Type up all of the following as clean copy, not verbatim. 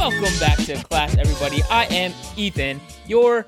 Welcome back to class, everybody. I am Ethan, your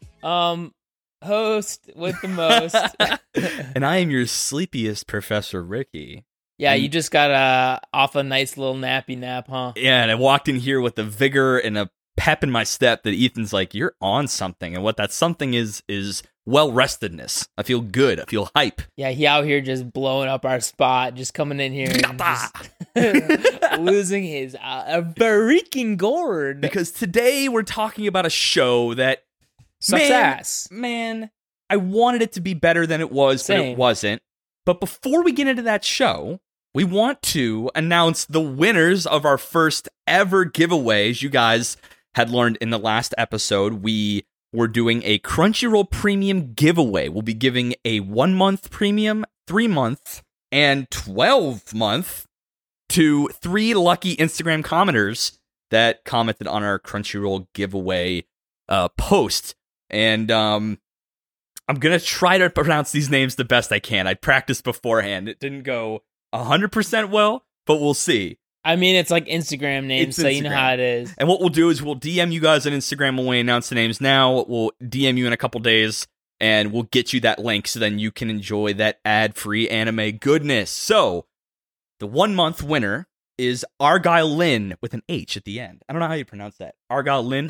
host with the most. And I am your sleepiest Professor Ricky. Yeah, you just got off a nice little nappy nap, huh? Yeah, and I walked in here with a vigor and a pep in my step that Ethan's like, you're on something. And what that something is well-restedness. I feel good. I feel hype. Yeah, he out here just blowing up our spot, just coming in here and just losing his freaking gourd. Because today we're talking about a show that sucks ass. Man, I wanted it to be better than it was, but it wasn't. But before we get into that show, we want to announce the winners of our first ever giveaways. You guys had learned in the last episode, we were doing a Crunchyroll Premium giveaway. We'll be giving a 1-month premium, 3-month, and 12-month to 3 lucky Instagram commenters that commented on our Crunchyroll giveaway post. And I'm going to try to pronounce these names the best I can. I practiced beforehand. It didn't go 100% well, but we'll see. I mean, it's like Instagram names, so you know how it is. And what we'll do is we'll DM you guys on Instagram when we announce the names now. We'll DM you in a couple days, and we'll get you that link so then you can enjoy that ad-free anime goodness. So, the 1-month winner is Argyle Lynn with an H at the end. I don't know how you pronounce that. Argyle Lynn?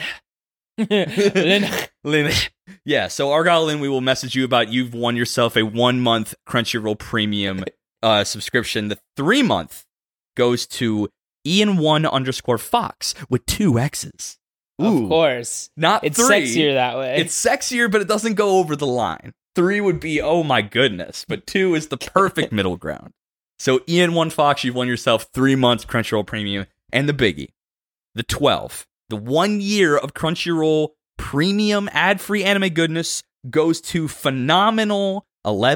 Lynn. Yeah, so Argyle Lynn, we will message you about you've won yourself a 1-month Crunchyroll Premium subscription. The 3-month goes to Ian1_Fox with 2 X's. Ooh, of course. Not it's 3. It's sexier that way. It's sexier, but it doesn't go over the line. 3 would be, oh my goodness, but 2 is the perfect middle ground. So Ian1Fox, you've won yourself 3 months Crunchyroll Premium. And the biggie, the 12. The 1 year of Crunchyroll Premium ad-free anime goodness goes to phenomenal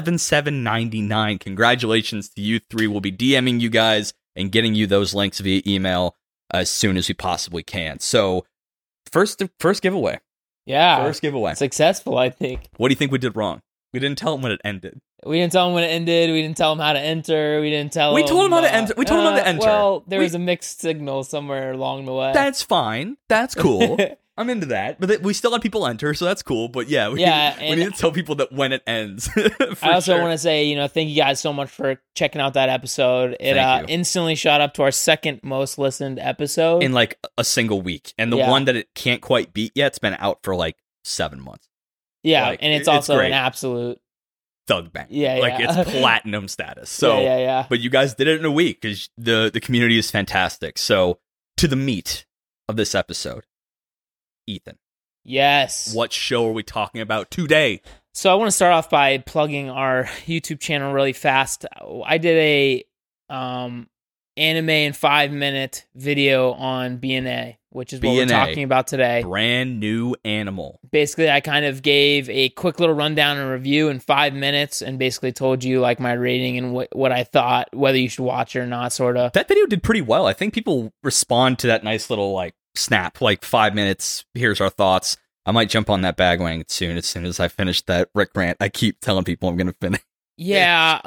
11,799. Congratulations to you 3. We'll be DMing you guys and getting you those links via email as soon as we possibly can. So, first giveaway. Yeah. First giveaway. Successful, I think. What do you think we did wrong? We didn't tell them when it ended. We didn't tell them when it ended. We didn't tell them how to enter. We didn't tell them... We told them how to enter. We told them how to enter. Well, there was a mixed signal somewhere along the way. That's fine. That's cool. I'm into that. But we still had people enter, so that's cool. But yeah, we need to tell people that when it ends. I also want to say, thank you guys so much for checking out that episode. It instantly shot up to our second most listened episode. In like a single week. And the one that it can't quite beat yet, it's been out for like 7 months. Yeah, and it's also an absolute thug bang. Yeah, it's platinum status. So, yeah. But you guys did it in a week because the community is fantastic. So, to the meat of this episode, Ethan. Yes. What show are we talking about today? So, I want to start off by plugging our YouTube channel really fast. I did a anime in 5-minute video on BNA, which is what we're talking about today. Brand new animal. Basically, I kind of gave a quick little rundown and review in 5 minutes and basically told you like my rating and what I thought, whether you should watch it or not, sort of. That video did pretty well. I think people respond to that nice little like snap, like 5 minutes, here's our thoughts. I might jump on that bagwagon soon as I finish that Rick rant. I keep telling people I'm going to finish. Yeah,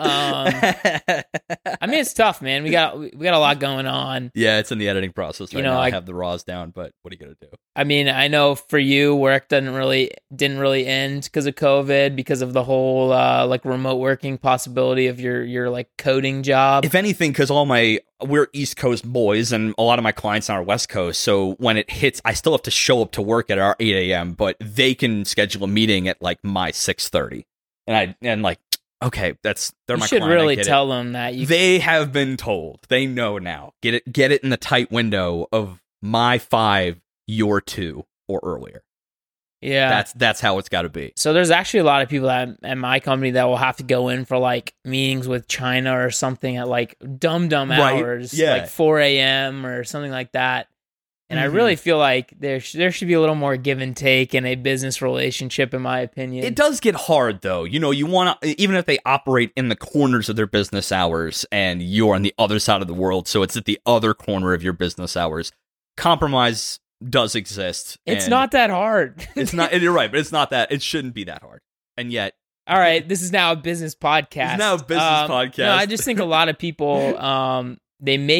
I mean it's tough, man. We got a lot going on. Yeah, it's in the editing process right now. I have the raws down, but what are you gonna do? I mean, I know for you, work didn't really end because of COVID, because of the whole like remote working possibility of your like coding job. If anything, because we're East Coast boys, and a lot of my clients are West Coast. So when it hits, I still have to show up to work at our 8 a.m., but they can schedule a meeting at like my 6:30, and like. Okay, they're my client. You should really tell them that. They have been told. They know now. Get it in the tight window of my 5, your 2, or earlier. Yeah. That's how it's got to be. So there's actually a lot of people at my company that will have to go in for like meetings with China or something at like dumb hours, like 4 a.m. or something like that. And I really feel like there should be a little more give and take in a business relationship, in my opinion. It does get hard, though. You want to, even if they operate in the corners of their business hours and you're on the other side of the world, so it's at the other corner of your business hours, compromise does exist. It's not that hard. It's not. You're right, but it's not that. It shouldn't be that hard. And yet. All right, this is now a business podcast. It's now a business podcast. No, I just think a lot of people, they make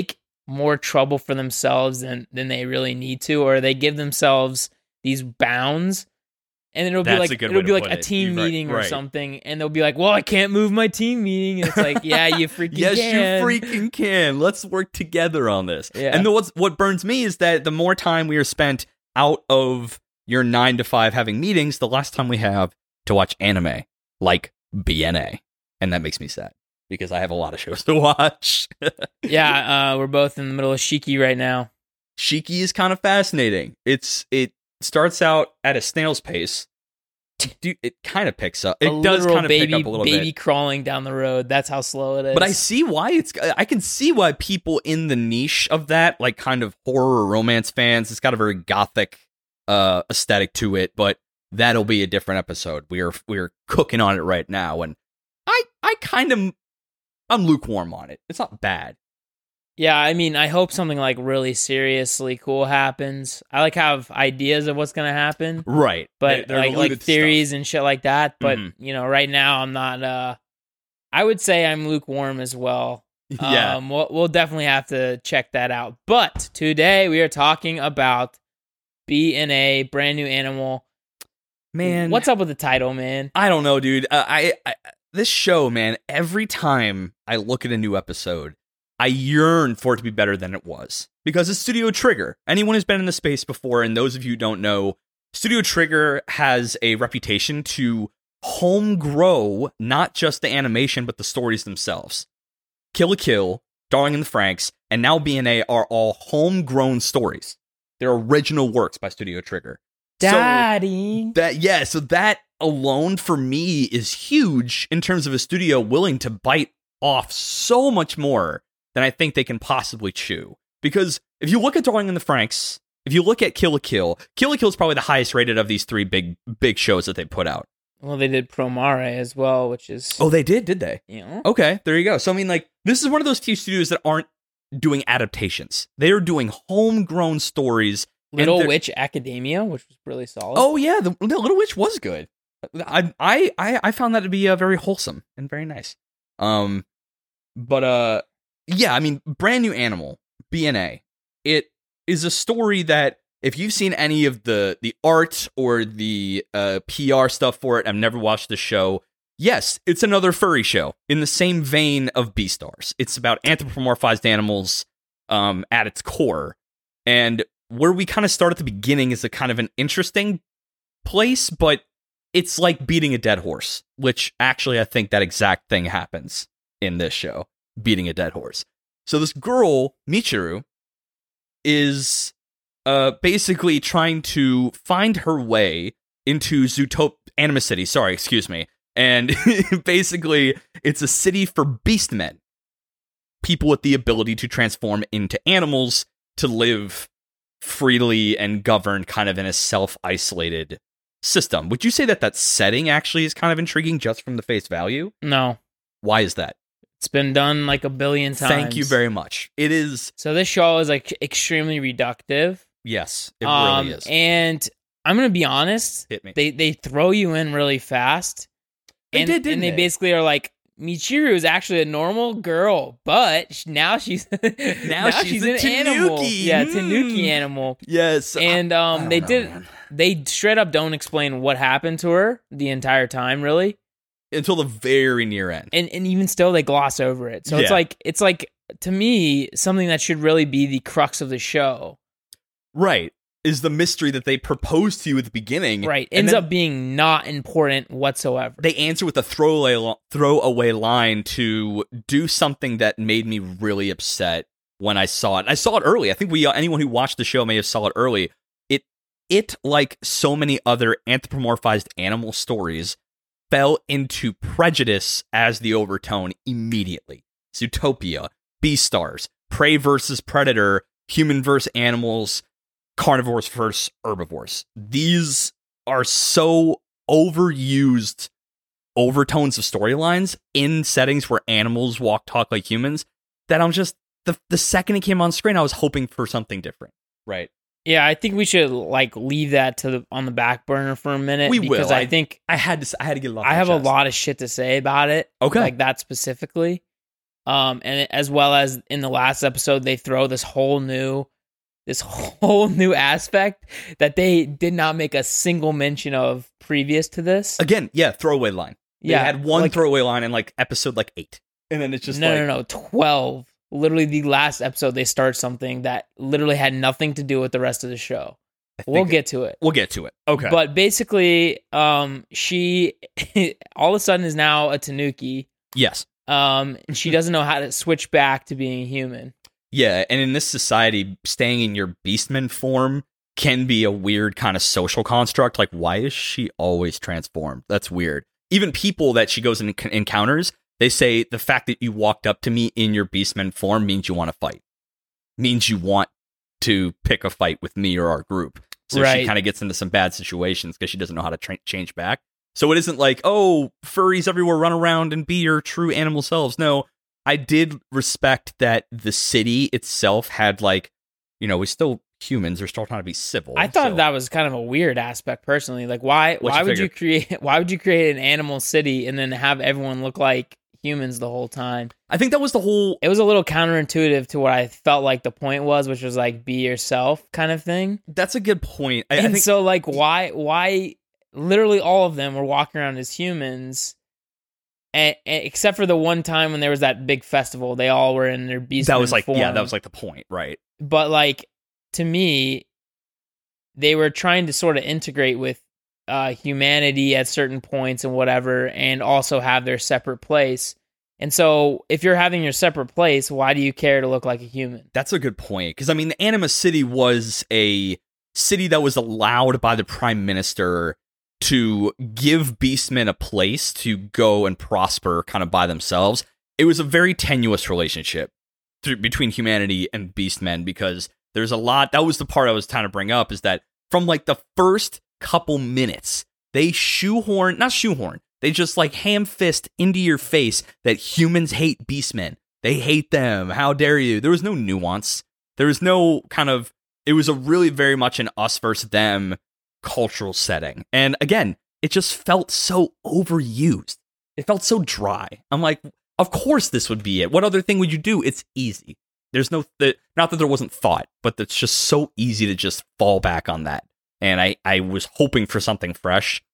more trouble for themselves than they really need to, or they give themselves these bounds. And then it'll be like a team meeting or something, and they'll be like, "Well, I can't move my team meeting." And it's like, "Yeah, you freaking yes, can. you freaking can. Let's work together on this." Yeah. And what burns me is that the more time we are spent out of your 9 to 5 having meetings, the less time we have to watch anime like BNA, and that makes me sad because I have a lot of shows to watch. Yeah, we're both in the middle of Shiki right now. Shiki is kind of fascinating. It starts out at a snail's pace. It kind of picks up. It does kind of pick up a little bit. Baby crawling down the road. That's how slow it is. But I can see why people in the niche of that, like kind of horror or romance fans, it's got a very gothic aesthetic to it. But that'll be a different episode. We're cooking on it right now, and I'm lukewarm on it. It's not bad. Yeah, I mean, I hope something like really seriously cool happens. I have ideas of what's gonna happen, right? But like theories stuff and shit like that. But right now I'm not. I would say I'm lukewarm as well. Yeah, we'll definitely have to check that out. But today we are talking about BNA, Brand New Animal. Man, what's up with the title, man? I don't know, dude. This show, man. Every time I look at a new episode, I yearn for it to be better than it was. Because it's Studio Trigger. Anyone who's been in the space before, and those of you who don't know, Studio Trigger has a reputation to home grow not just the animation, but the stories themselves. Kill la Kill, Darling in the Franxx, and now BNA are all homegrown stories. They're original works by Studio Trigger. Daddy! So that alone for me is huge in terms of a studio willing to bite off so much more than I think they can possibly chew. Because if you look at Darling in the Franxx, if you look at Kill la Kill, Kill la Kill is probably the highest rated of these 3 big shows that they put out. Well, they did Promare as well, which is... Oh, they did they? Yeah. Okay, there you go. So, I mean, like, this is one of those few studios that aren't doing adaptations. They are doing homegrown stories. Little Witch Academia, which was really solid. Oh, yeah, the Little Witch was good. I found that to be very wholesome and very nice. But yeah, I mean, Brand New Animal, BNA, it is a story that if you've seen any of the art or the PR stuff for it, I've never watched the show. Yes, it's another furry show in the same vein of Beastars. It's about anthropomorphized animals at its core. And where we kind of start at the beginning is a kind of an interesting place, but it's like beating a dead horse, which actually I think that exact thing happens in this show, beating a dead horse. So this girl, Michiru, is basically trying to find her way into Anima City. Sorry, excuse me. And basically, it's a city for beastmen, people with the ability to transform into animals to live freely and govern kind of in a self-isolated system. Would you say that setting actually is kind of intriguing just from the face value? No. Why is that? It's been done like a billion times. Thank you very much. It is. So this show is like extremely reductive. Yes, it really is. And I'm going to be honest. Hit me. They throw you in really fast. They did, didn't they? And they basically are like, Michiru is actually a normal girl, but now she's she's an animal. Yeah, Tanuki animal. Yes. And they straight up don't explain what happened to her the entire time, really. Until the very near end. And even still they gloss over it. So yeah. it's like to me something that should really be the crux of the show. Right. Is the mystery that they proposed to you at the beginning. Right. Ends up being not important whatsoever. They answer with a throwaway line to do something that made me really upset when I saw it. I saw it early. I think anyone who watched the show may have saw it early. It like so many other anthropomorphized animal stories, fell into prejudice as the overtone immediately. Zootopia, Beastars, Prey versus Predator, Human versus Animals, Carnivores versus Herbivores. These are so overused overtones of storylines in settings where animals talk like humans that I'm just the second it came on screen, I was hoping for something different. Right. Yeah, I think we should like leave that on the back burner for a minute. We will. Because I think I had to get a lot. I have a lot of shit to say about it. Okay. Like that specifically. And as well as in the last episode, they throw this whole new aspect that they did not make a single mention of previous to this. Again, throwaway line. They had one throwaway line in like episode like 8. And then it's just no, 12. Literally the last episode, they start something that literally had nothing to do with the rest of the show. We'll get to it. Okay. But basically, she all of a sudden is now a Tanuki. Yes. And she doesn't know how to switch back to being human. Yeah, and in this society, staying in your beastman form can be a weird kind of social construct. Like, why is she always transformed? That's weird. Even people that she goes and encounters, they say the fact that you walked up to me in your beastman form means you want to fight. Means you want to pick a fight with me or our group. So she kind of gets into some bad situations because she doesn't know how to change back. So it isn't like, oh, furries everywhere, run around and be your true animal selves. No, I did respect that the city itself had like, we're still humans. They're still trying to be civil. I thought that was kind of a weird aspect personally. Like why would you create an animal city and then have everyone look like humans the whole time? I think that was it was a little counterintuitive to what I felt like the point was, which was like be yourself kind of thing. That's a good point. I think so like why literally all of them were walking around as humans, and except for the one time when there was that big festival, they all were in their beast form. That was like the point, right? But like to me, they were trying to sort of integrate with humanity at certain points and whatever, and also have their separate place. And so, if you're having your separate place, why do you care to look like a human? That's a good point, because I mean, the Anima City was a city that was allowed by the Prime Minister to give beastmen a place to go and prosper kind of by themselves. It was a very tenuous relationship between humanity and beastmen, because there's a lot. That was the part I was trying to bring up, is that from like the first couple minutes, they they just like ham fist into your face that humans hate beastmen. They hate them. How dare you? There was no nuance. There was no it was a really very much an us versus them cultural setting. And again, it just felt so overused. It felt so dry. I'm like, of course this would be it. What other thing would you do? It's easy. There's not that there wasn't thought, but it's just so easy to just fall back on that. And I was hoping for something fresh.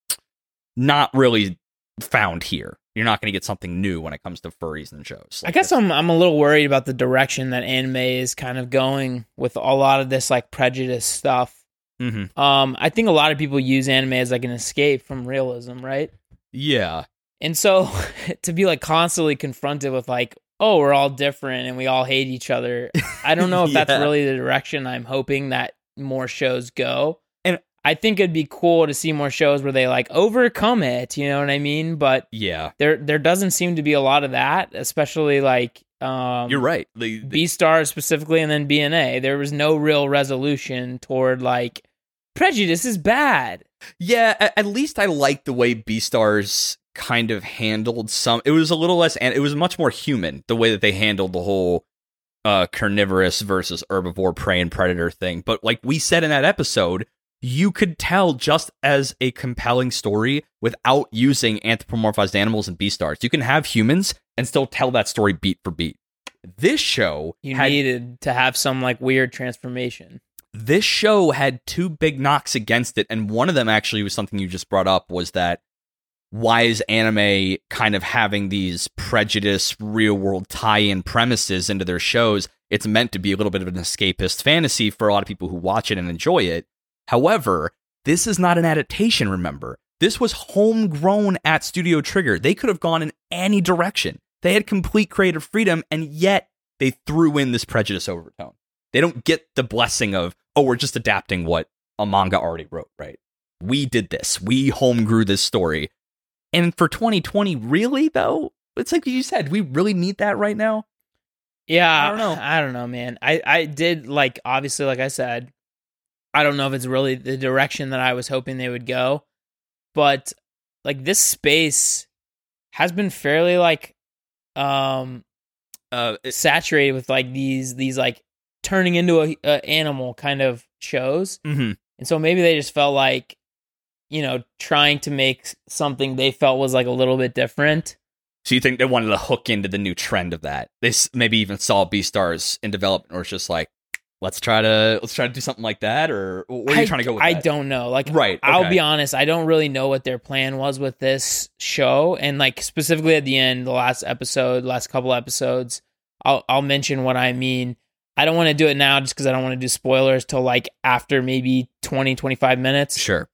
Not really found here. You're not going to get something new when it comes to furries and shows. I guess I'm a little worried about the direction that anime is kind of going with a lot of this like prejudice stuff. Mm-hmm. I think a lot of people use anime as like an escape from realism, right? Yeah. And so to be like constantly confronted with like, oh, we're all different and we all hate each other. I don't know if that's really the direction I'm hoping that more shows go. And I think it'd be cool to see more shows where they like overcome it, you know what I mean? But yeah, there doesn't seem to be a lot of that, especially like you're right. Beastars specifically, and then BNA. There was no real resolution toward like prejudice is bad. Yeah, at least I liked the way Beastars kind of handled some. It was a little less, and it was much more human the way that they handled the whole carnivorous versus herbivore, prey and predator thing. But like we said in that episode, you could tell just as a compelling story without using anthropomorphized animals and Beastars. You can have humans and still tell that story beat for beat. This show needed to have some like weird transformation. This show had two big knocks against it, and one of them actually was something you just brought up, was that why is anime kind of having these prejudice, real-world tie-in premises into their shows? It's meant to be a little bit of an escapist fantasy for a lot of people who watch it and enjoy it. However, this is not an adaptation, remember. This was homegrown at Studio Trigger. They could have gone in any direction. They had complete creative freedom, and yet they threw in this prejudice overtone. They don't get the blessing of, oh, we're just adapting what a manga already wrote, right? We did this. We homegrew this story. And for 2020, really, though? It's like you said, we really need that right now? Yeah, I don't know, man. I did, like, obviously, like I said, I don't know if it's really the direction that I was hoping they would go. But, like, this space has been fairly, like, saturated with, like, these like, turning into a animal kind of shows. Mm-hmm. And so maybe they just felt like, you know, trying to make something they felt was like a little bit different. So you think they wanted to hook into the new trend of that? They maybe even saw Beastars in development, or it's just like, let's try to do something like that, or where are you trying to go with that? I don't know. Like, right? Okay. I'll be honest, I don't really know what their plan was with this show, and like specifically at the end, the last couple episodes, I'll mention what I mean. I don't want to do it now just because I don't want to do spoilers till like after maybe 20-25 minutes. Sure.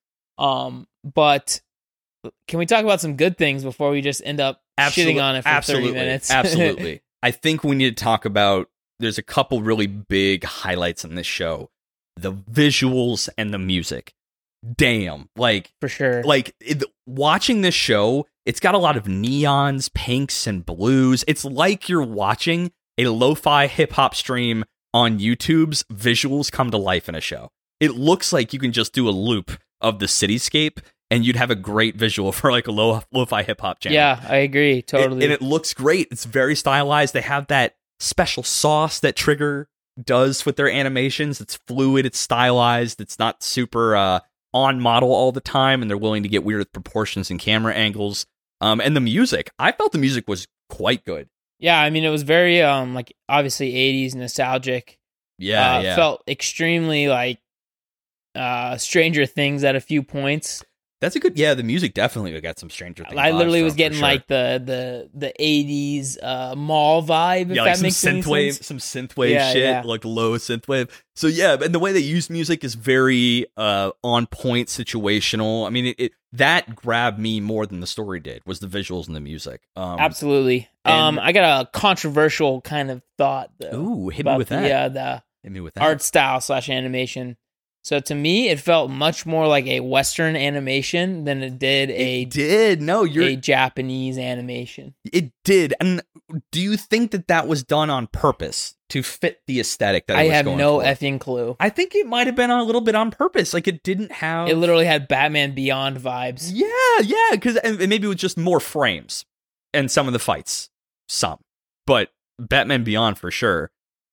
But can we talk about some good things before we just end up shitting on it for 30 minutes? Absolutely. I think we need to talk about, there's a couple really big highlights in this show. The visuals and the music. Damn. Like, for sure. Like, watching this show, it's got a lot of neons, pinks, and blues. It's like you're watching a lo-fi hip-hop stream on YouTube's visuals come to life in a show. It looks like you can just do a loop of the cityscape and you'd have a great visual for like a lo-fi hip-hop channel. Yeah, I agree, totally. And it looks great. It's very stylized. They have that special sauce that Trigger does with their animations. It's fluid, it's stylized, it's not super on model all the time, and they're willing to get weird with proportions and camera angles. And the music, I felt the music was quite good. Yeah, I mean, it was very like obviously 80s nostalgic. Yeah. Felt extremely like Stranger Things at a few points. That's a good, the music definitely got some Stranger Things. I literally was getting like the 80s mall vibe, if that makes any sense. Some synthwave shit, like low synthwave. So and the way they use music is very on point, situational. I mean, that grabbed me more than the story did, was the visuals and the music. Absolutely. I got a controversial kind of thought, though. Ooh, hit me with that. Hit me with that. Art style / animation. So to me, it felt much more like a Western animation than it did a Japanese animation. It did. And do you think that was done on purpose to fit the aesthetic that it was going for? I have no effing clue. I think it might have been a little bit on purpose. Like, it didn't have... It literally had Batman Beyond vibes. Yeah, because maybe it was just more frames and some of the fights. Some. But Batman Beyond for sure.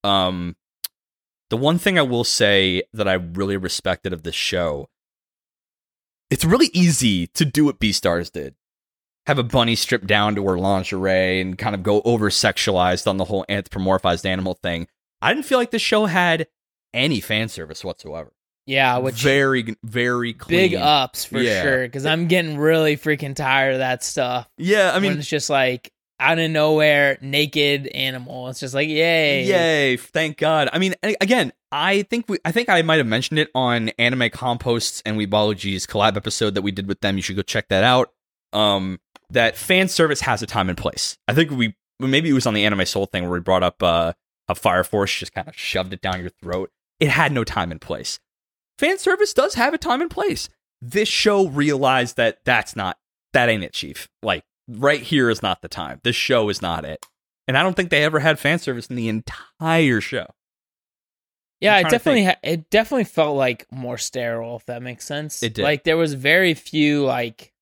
The one thing I will say that I really respected of this show, it's really easy to do what Beastars did. Have a bunny stripped down to her lingerie and kind of go over-sexualized on the whole anthropomorphized animal thing. I didn't feel like this show had any fan service whatsoever. Yeah, which... Very, very clean. Big ups for sure, because I'm getting really freaking tired of that stuff. Yeah, I mean... When it's just like... out of nowhere, naked animal. It's just like, yay, thank God. I mean, again, I think I might have mentioned it on Anime Composts and Weebology's collab episode that we did with them. You should go check that out. That fan service has a time and place. I think maybe it was on the Anime Soul thing where we brought up a Fire Force just kind of shoved it down your throat. It had no time and place. Fan service does have a time and place. This show realized that ain't it, Chief. Like, right here is not the time. This show is not it. And I don't think they ever had fan service in the entire show. Yeah, it definitely felt like more sterile, if that makes sense. It did. Like, there was very few, like,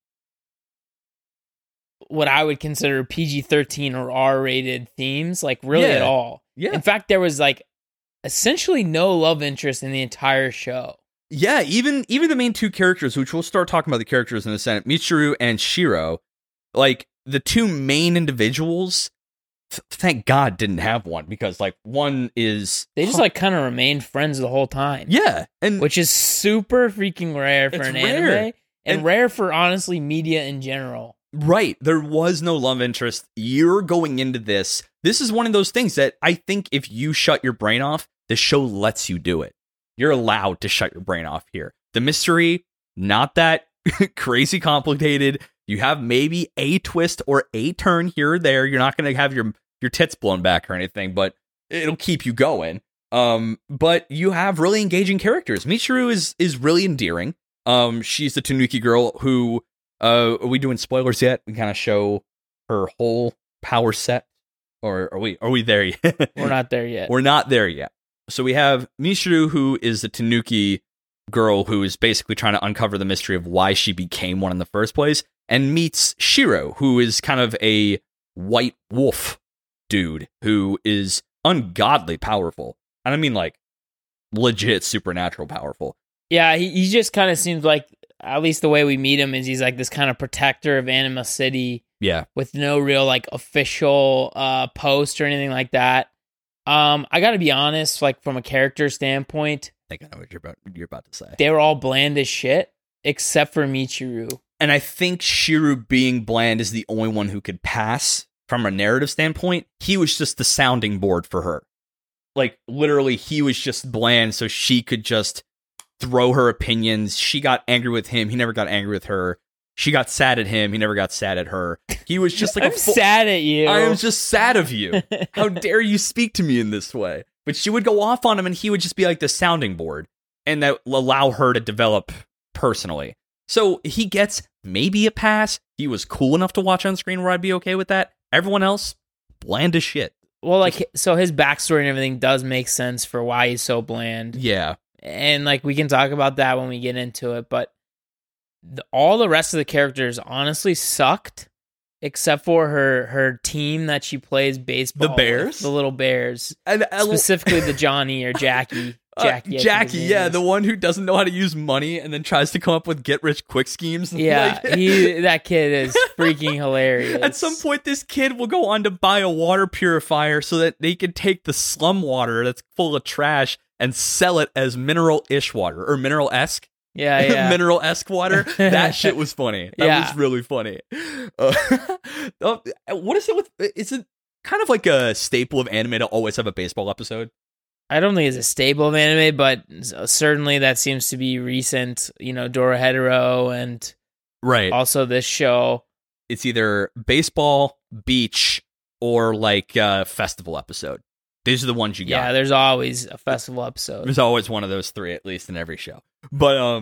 what I would consider PG-13 or R-rated themes, like, really at all. Yeah. In fact, there was, like, essentially no love interest in the entire show. Yeah, even the main two characters, which we'll start talking about the characters in a second, Mitsuru and Shiro, like, the two main individuals, thank God didn't have one, because, like, one is... They just, like, kind of remained friends the whole time. Yeah. Which is super freaking rare for an anime, and rare for, honestly, media in general. Right. There was no love interest. You're going into this. This is one of those things that I think if you shut your brain off, the show lets you do it. You're allowed to shut your brain off here. The mystery, not that crazy complicated. You have maybe a twist or a turn here or there. You're not going to have your tits blown back or anything, but it'll keep you going. But you have really engaging characters. Mitsuru is really endearing. She's the Tanuki girl who, are we doing spoilers yet? We kind of show her whole power set, or are we there yet? We're not there yet. We're not there yet. So we have Mitsuru, who is the Tanuki girl who is basically trying to uncover the mystery of why she became one in the first place, and meets Shiro, who is kind of a white wolf dude who is ungodly powerful. And I mean, like, legit supernatural powerful. Yeah, he just kind of seems like, at least the way we meet him, is he's like this kind of protector of Anima City. Yeah. With no real like official post or anything like that. I got to be honest, like from a character standpoint, I think I know what you're about to say. They were all bland as shit except for Michiru. And I think Shiru being bland is the only one who could pass from a narrative standpoint. He was just the sounding board for her. Like, literally, he was just bland so she could just throw her opinions. She got angry with him. He never got angry with her. She got sad at him. He never got sad at her. He was just like, I'm sad at you. I am just sad of you. How dare you speak to me in this way? But she would go off on him and he would just be like the sounding board. And that will allow her to develop personally. So he gets maybe a pass. He was cool enough to watch on screen where I'd be okay with that. Everyone else, bland as shit. Well, like, so his backstory and everything does make sense for why he's so bland. Yeah. And, like, we can talk about that when we get into it. But all the rest of the characters honestly sucked, except for her team that she plays baseball. The Bears? With, the little Bears. Specifically the Johnny or Jackie. Jackie, yeah, the one who doesn't know how to use money and then tries to come up with get-rich-quick schemes. Yeah, that kid is freaking hilarious. At some point, this kid will go on to buy a water purifier so that they can take the slum water that's full of trash and sell it as mineral-ish water, or mineral-esque. Yeah. Mineral-esque water. That shit was funny. That was really funny. What is it with... Is it kind of like a staple of anime to always have a baseball episode? I don't think it's a staple of anime, but certainly that seems to be recent. You know, Dorohedoro and also this show. It's either baseball, beach, or like a festival episode. These are the ones you got. Yeah, there's always a festival episode. There's always one of those three, at least in every show. But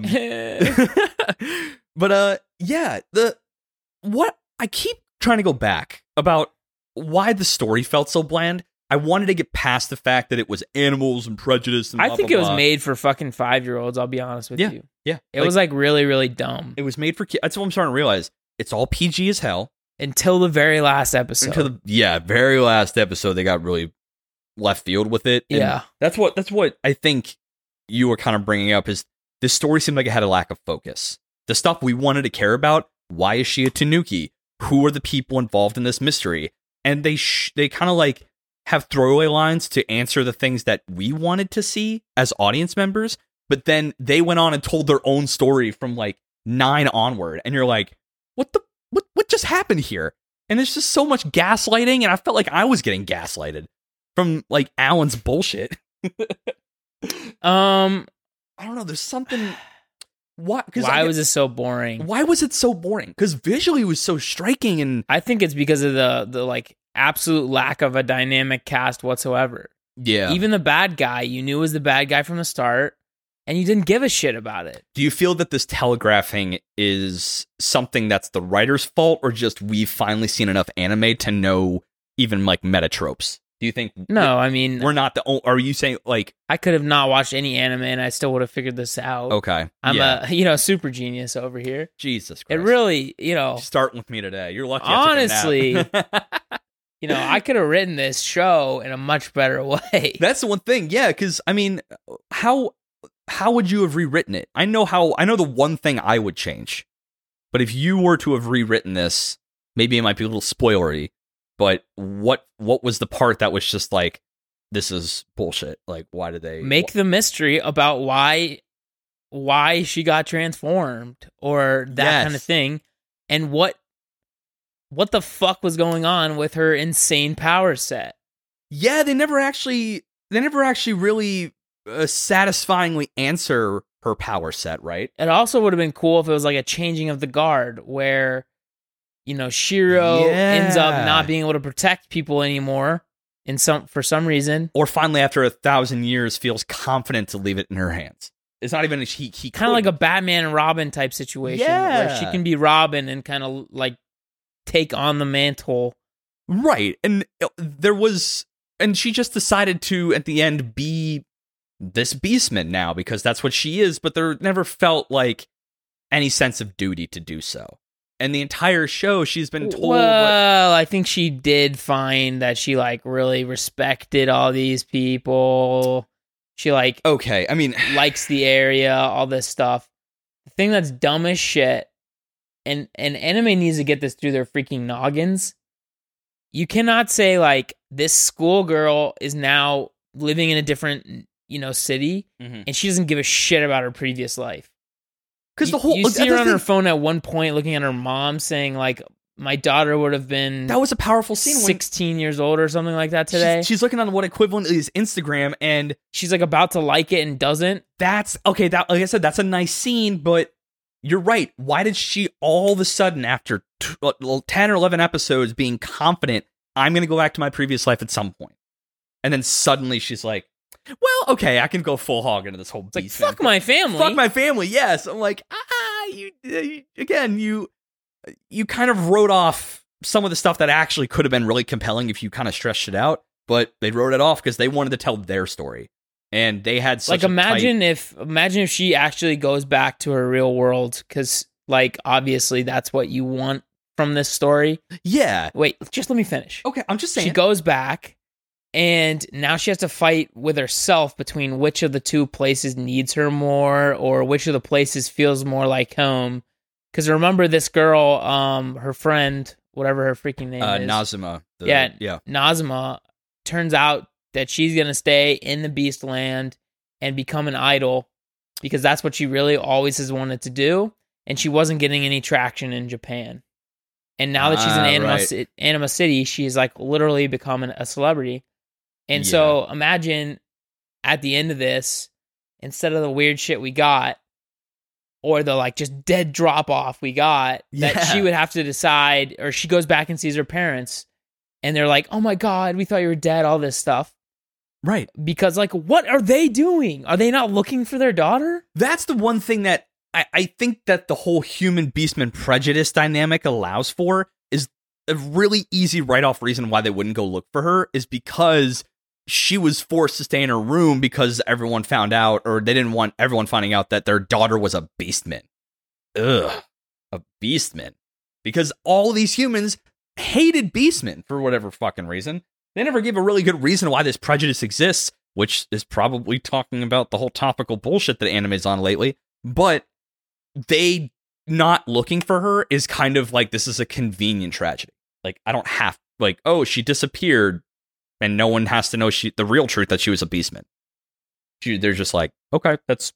yeah, what I keep trying to go back about why the story felt so bland. I wanted to get past the fact that it was animals and prejudice and blah, I think blah, it was blah. made for fucking 5-year-olds, I'll be honest with you. Yeah. It was like really, really dumb. It was made for kids. That's what I'm starting to realize. It's all PG as hell. Until the very last episode. Very last episode, they got really left field with it. And yeah. That's what I think you were kind of bringing up is this story seemed like it had a lack of focus. The stuff we wanted to care about, why is she a Tanuki? Who are the people involved in this mystery? And they kind of like have throwaway lines to answer the things that we wanted to see as audience members, but then they went on and told their own story from like 9 onward, and you're like, what just happened here? And there's just so much gaslighting, and I felt like I was getting gaslighted from like Alan's bullshit. I don't know, there's something... Why was it so boring? Why was it so boring? Because visually it was so striking, and I think it's because of the like absolute lack of a dynamic cast whatsoever. Yeah. Even the bad guy, you knew was the bad guy from the start, and you didn't give a shit about it. Do you feel that this telegraphing is something that's the writer's fault, or just we've finally seen enough anime to know even like meta tropes? Do you think... No, I mean... We're not the only... Are you saying, like... I could have not watched any anime and I still would have figured this out. Okay. I'm a super genius over here. Jesus Christ. It really, Starting with me today. You're lucky honestly, I could have written this show in a much better way. That's the one thing, yeah, because, I mean, how would you have rewritten it? I know the one thing I would change. But if you were to have rewritten this, maybe it might be a little spoilery. But what was the part that was just like, this is bullshit? Like, why did they... Make the mystery about why she got transformed or that kind of thing. And what the fuck was going on with her insane power set? Yeah, they never actually really satisfyingly answer her power set, right? It also would have been cool if it was like a changing of the guard where... Shiro ends up not being able to protect people anymore for some reason. Or finally, after 1,000 years, feels confident to leave it in her hands. It's not even he kind of like a Batman and Robin type situation where she can be Robin and kind of like take on the mantle. Right. And she just decided to, at the end, be this Beastman now because that's what she is, but there never felt like any sense of duty to do so. And the entire show, she's been told... Well, I think she did find that she, like, really respected all these people. She, like... Okay, I mean... likes the area, all this stuff. The thing that's dumb as shit and anime needs to get this through their freaking noggins. You cannot say like this schoolgirl is now living in a different, city, and she doesn't give a shit about her previous life. Because you see her on her phone at one point looking at her mom saying like, my daughter would have been... That was a powerful scene. 16 years old or something like that today. She's looking on what equivalent is Instagram, and... she's like about to like it and doesn't. That's... okay, that, like I said, that's a nice scene, but you're right. Why did she all of a sudden, after 10 or 11 episodes, being confident, I'm going to go back to my previous life at some point? And then suddenly she's like, well, okay, I can go full hog into this whole beast. Like, fuck my family. Fuck my family, yes. I'm like, you kind of wrote off some of the stuff that actually could have been really compelling if you kind of stretched it out, but they wrote it off because they wanted to tell their story, and they had such imagine if she actually goes back to her real world, because like obviously that's what you want from this story. Yeah. Wait, just let me finish. Okay, I'm just saying. She goes back, and now she has to fight with herself between which of the two places needs her more, or which of the places feels more like home. Because remember this girl, her friend, whatever her freaking name is. Nazuma. Nazuma. Turns out that she's going to stay in the Beast Land and become an idol, because that's what she really always has wanted to do. And she wasn't getting any traction in Japan. And now that she's in Anima City, she's like literally becoming a celebrity. And so imagine at the end of this, instead of the weird shit we got, or the like just dead drop off we got, that she would have to decide, or she goes back and sees her parents and they're like, oh my God, we thought you were dead, all this stuff. Right. Because like, what are they doing? Are they not looking for their daughter? That's the one thing that I think that the whole human beastman prejudice dynamic allows for, is a really easy write-off reason why they wouldn't go look for her, is because she was forced to stay in her room because everyone found out, or they didn't want everyone finding out that their daughter was a beastman. Ugh. A beastman. Because all these humans hated beastmen for whatever fucking reason. They never gave a really good reason why this prejudice exists, which is probably talking about the whole topical bullshit that anime's on lately. But they not looking for her is kind of like, this is a convenient tragedy. Like, I don't have, like, oh, she disappeared, and no one has to know the real truth that she was a beastman. They're just like, okay, that's...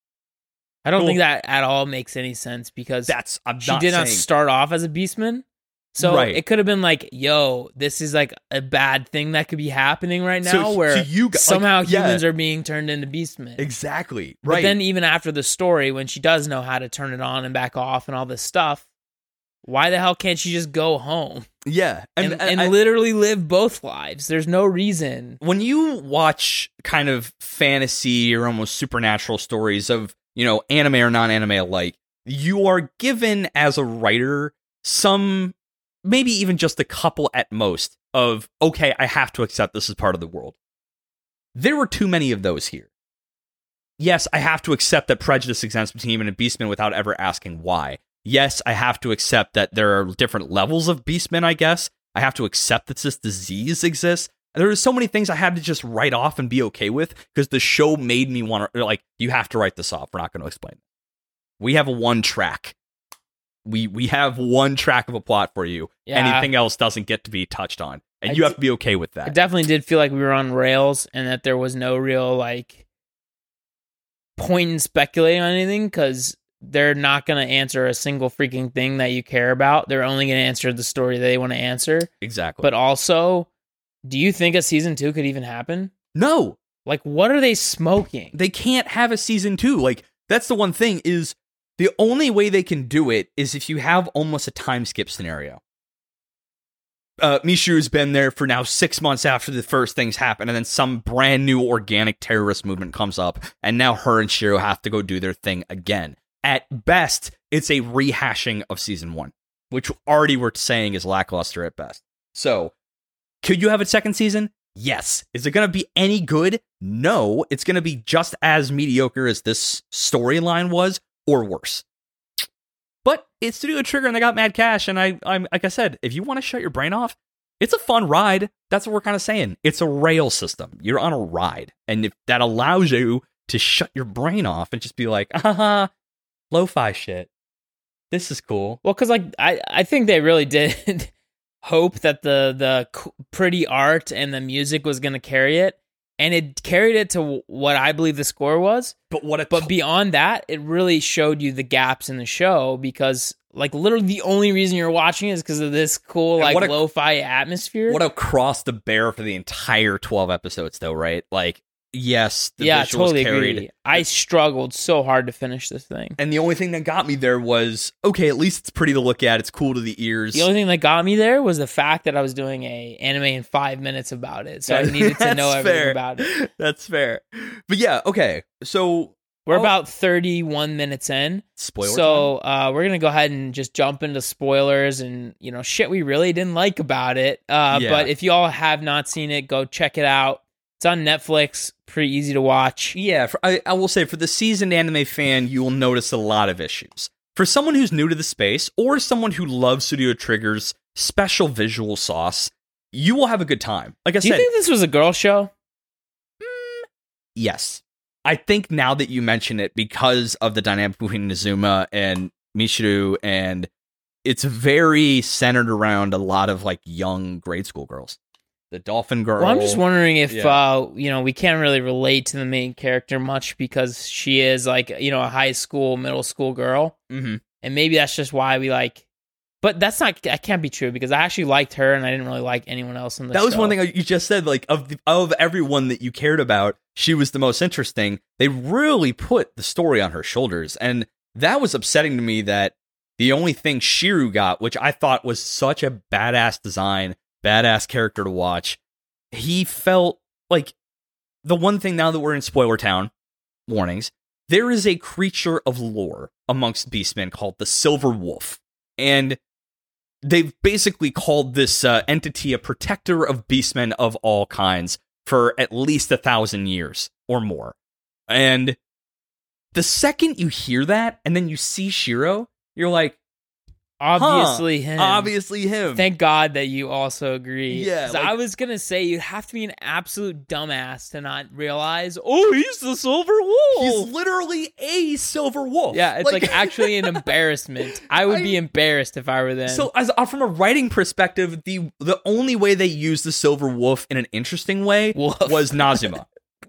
I don't think that at all makes any sense, because she did not start off as a beastman. So it could have been like, yo, this is like a bad thing that could be happening right now, where somehow humans are being turned into beastmen. Exactly. Right. But then even after the story, when she does know how to turn it on and back off and all this stuff, why the hell can't she just go home? Yeah. And literally live both lives? There's no reason. When you watch kind of fantasy or almost supernatural stories of, anime or non-anime alike, you are given as a writer some, maybe even just a couple at most, of, okay, I have to accept this is part of the world. There were too many of those here. Yes, I have to accept that prejudice exists between human and beastmen without ever asking why. Yes, I have to accept that there are different levels of beastmen, I guess. I have to accept that this disease exists. There are so many things I had to just write off and be okay with, because the show made me want to, like, you have to write this off. We're not going to explain it. We have one track. We have one track of a plot for you. Yeah. Anything else doesn't get to be touched on. And you have to be okay with that. I definitely did feel like we were on rails, and that there was no real, like, point in speculating on anything, because they're not going to answer a single freaking thing that you care about. They're only going to answer the story they want to answer. Exactly. But also, do you think a season 2 could even happen? No. Like, what are they smoking? They can't have a season 2. Like, that's the one thing, is the only way they can do it is if you have almost a time skip scenario. Mishu's been there for now 6 months after the first things happen, and then some brand new organic terrorist movement comes up, and now her and Shiro have to go do their thing again. At best, it's a rehashing of season 1, which already we're saying is lackluster at best. So, could you have a second season? Yes. Is it going to be any good? No. It's going to be just as mediocre as this storyline was, or worse. But it's Studio Trigger, and they got mad cash, and I'm like I said, if you want to shut your brain off, it's a fun ride. That's what we're kind of saying. It's a rail system. You're on a ride, and if that allows you to shut your brain off and just be like, lo-fi shit, This is cool. Well, because like I think they really did hope that the pretty art and the music was going to carry it, and it carried it to what I believe the score was. But beyond that, it really showed you the gaps in the show, because like literally the only reason you're watching is because of this cool like lo-fi atmosphere. What a cross to bear for the entire 12 episodes, though, right? Like. Yes, the visuals totally carried. Agree. I struggled so hard to finish this thing. And the only thing that got me there was, okay, at least it's pretty to look at. It's cool to the ears. The only thing that got me there was the fact that I was doing a anime in 5 minutes about it. So I needed to know everything about it. That's fair. But yeah, okay. So we're about 31 minutes in. Spoiler So we're going to go ahead and just jump into spoilers and, shit we really didn't like about it. But if you all have not seen it, go check it out. It's on Netflix, pretty easy to watch. Yeah, I will say, for the seasoned anime fan, you will notice a lot of issues. For someone who's new to the space, or someone who loves Studio Trigger's special visual sauce, you will have a good time. Like I said... Do you think this was a girl show? Yes. I think now that you mention it, because of the dynamic between Nazuma and Michiru, and it's very centered around a lot of like young grade school girls. The dolphin girl. Well, I'm just wondering if, we can't really relate to the main character much because she is like, a high school, middle school girl. Mm-hmm. And maybe that's just why we like, but that can't be true because I actually liked her and I didn't really like anyone else in the show. That was one thing you just said, like of everyone that you cared about, she was the most interesting. They really put the story on her shoulders. And that was upsetting to me that the only thing Shiru got, which I thought was such a badass design, badass character to watch, he felt like the one thing, now that we're in Spoiler Town, warnings, there is a creature of lore amongst Beastmen called the Silver Wolf. And they've basically called this entity a protector of Beastmen of all kinds for at least 1,000 years or more. And the second you hear that, and then you see Shiro, you're like, Obviously him. Obviously him. Thank God that you also agree. Yeah. Like, I was going to say, you have to be an absolute dumbass to not realize, he's the Silver Wolf. He's literally a Silver Wolf. Yeah, it's like actually an embarrassment. I would be embarrassed if I were them. So from a writing perspective, the only way they used the Silver Wolf in an interesting way was Nazuma.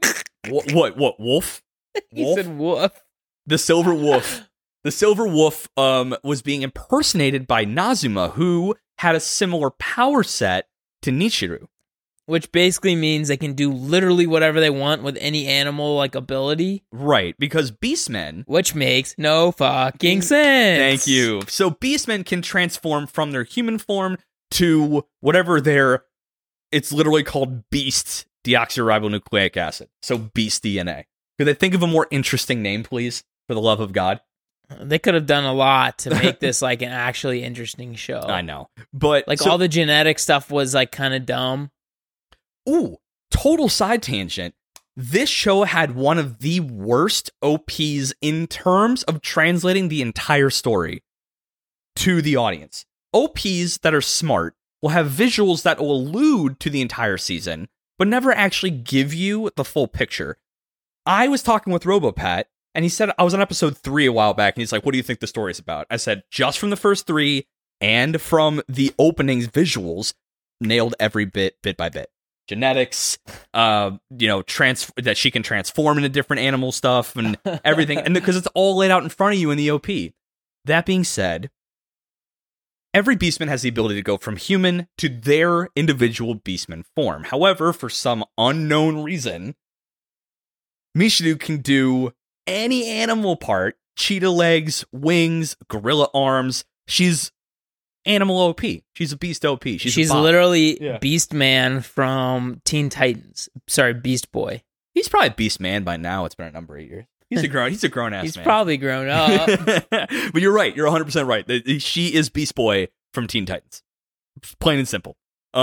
What? Wolf? He said wolf. The Silver Wolf. The Silver Wolf was being impersonated by Nazuma, who had a similar power set to Nichiru. Which basically means they can do literally whatever they want with any animal like ability. Right, because Beastmen... Which makes no fucking sense. Thank you. So Beastmen can transform from their human form to whatever it's literally called Beast deoxyribonucleic acid. So Beast DNA. Could they think of a more interesting name, please? For the love of God. They could have done a lot to make this like an actually interesting show. I know. But like all the genetic stuff was like kind of dumb. Ooh, total side tangent. This show had one of the worst OPs in terms of translating the entire story to the audience. OPs that are smart will have visuals that will allude to the entire season, but never actually give you the full picture. I was talking with RoboPat, and he said, I was on episode 3 a while back, and he's like, what do you think the story's about? I said, just from the first 3 and from the opening's visuals, nailed every bit by bit. Genetics, that she can transform into different animal stuff and everything, and because it's all laid out in front of you in the OP. That being said, every Beastman has the ability to go from human to their individual Beastman form. However, for some unknown reason, Michiru can do any animal part, cheetah legs, wings, gorilla arms. She's animal OP. She's a beast OP. She's literally Beast Man from Teen Titans. Sorry, Beast Boy. He's probably Beast Man by now. It's been a number of years. He's a grown ass man. He's probably grown up. But you're right. You're 100% right. She is Beast Boy from Teen Titans. Plain and simple.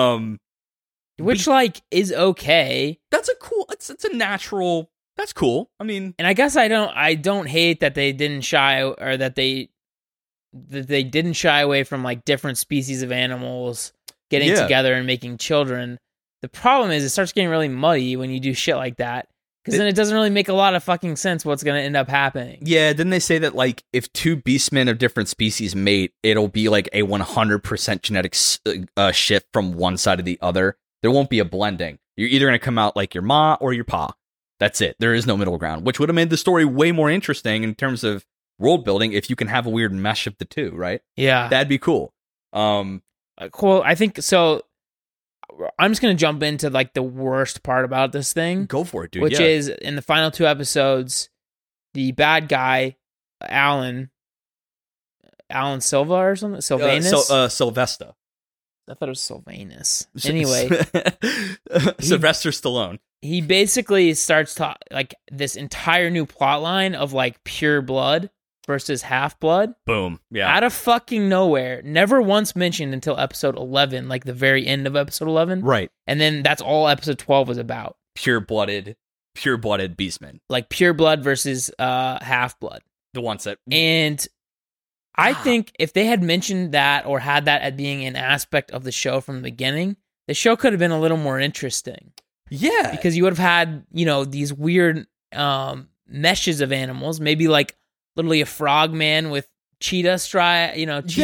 Which is okay. That's it's a natural. That's cool. I mean, and I guess I don't hate that they didn't shy or that they didn't shy away from like different species of animals getting together and making children. The problem is it starts getting really muddy when you do shit like that. Because then it doesn't really make a lot of fucking sense what's going to end up happening. Yeah, didn't they say that, like, if two beastmen of different species mate, it'll be, like, a 100% genetic shift from one side to the other? There won't be a blending. You're either going to come out like your ma or your pa. That's it. There is no middle ground, which would have made the story way more interesting in terms of world building if you can have a weird mesh of the two, right? Yeah. That'd be cool. Cool. I think so. I'm just going to jump into like the worst part about this thing. Go for it, dude. Which is in the final 2 episodes, the bad guy, Alan Silva or something? Sylvanus? Sylvester. I thought it was Sylvanus. Anyway. Sylvester Stallone. He basically starts like this entire new plot line of like pure blood versus half-blood. Boom. Yeah. Out of fucking nowhere. Never once mentioned until episode 11, like the very end of episode 11. Right. And then that's all episode 12 was about. Pure-blooded beastmen. Like pure blood versus half-blood. The ones that... And I think if they had mentioned that or had that as being an aspect of the show from the beginning, the show could have been a little more interesting. Yeah. Because you would have had, these weird meshes of animals, maybe like literally a frogman with cheetah spots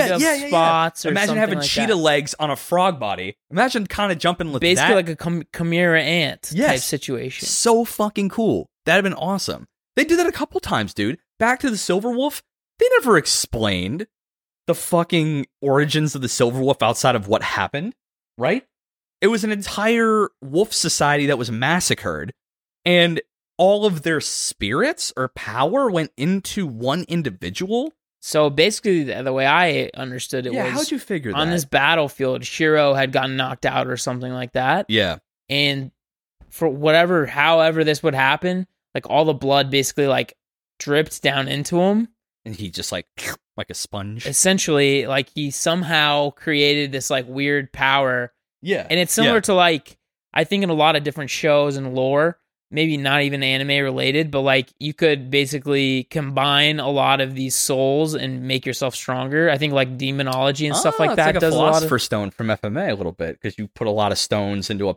or imagine something having like cheetah that. legs on a frog body. Imagine kind of jumping with basically that. like a chimera ant type situation. So fucking cool. That'd have been awesome. They did that a couple times, dude. Back to the Silver Wolf. They never explained the fucking origins of the Silver Wolf outside of what happened, right? It was an entire wolf society that was massacred, and all of their spirits or power went into one individual. So basically, the way I understood it was... how'd you figure that? On this battlefield, Shiro had gotten knocked out or something like that. Yeah. And for however this would happen, like all the blood basically like dripped down into him. And he just like a sponge. Essentially, like he somehow created this like weird power. Yeah. And it's similar to like, I think in a lot of different shows and lore, maybe not even anime related, but like you could basically combine a lot of these souls and make yourself stronger. I think like demonology and stuff like that like does a lot of... Philosopher's Stone from FMA a little bit, because you put a lot of stones into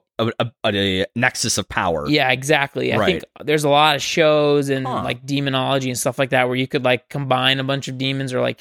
a nexus of power. Yeah, exactly. I think there's a lot of shows and like demonology and stuff like that where you could like combine a bunch of demons or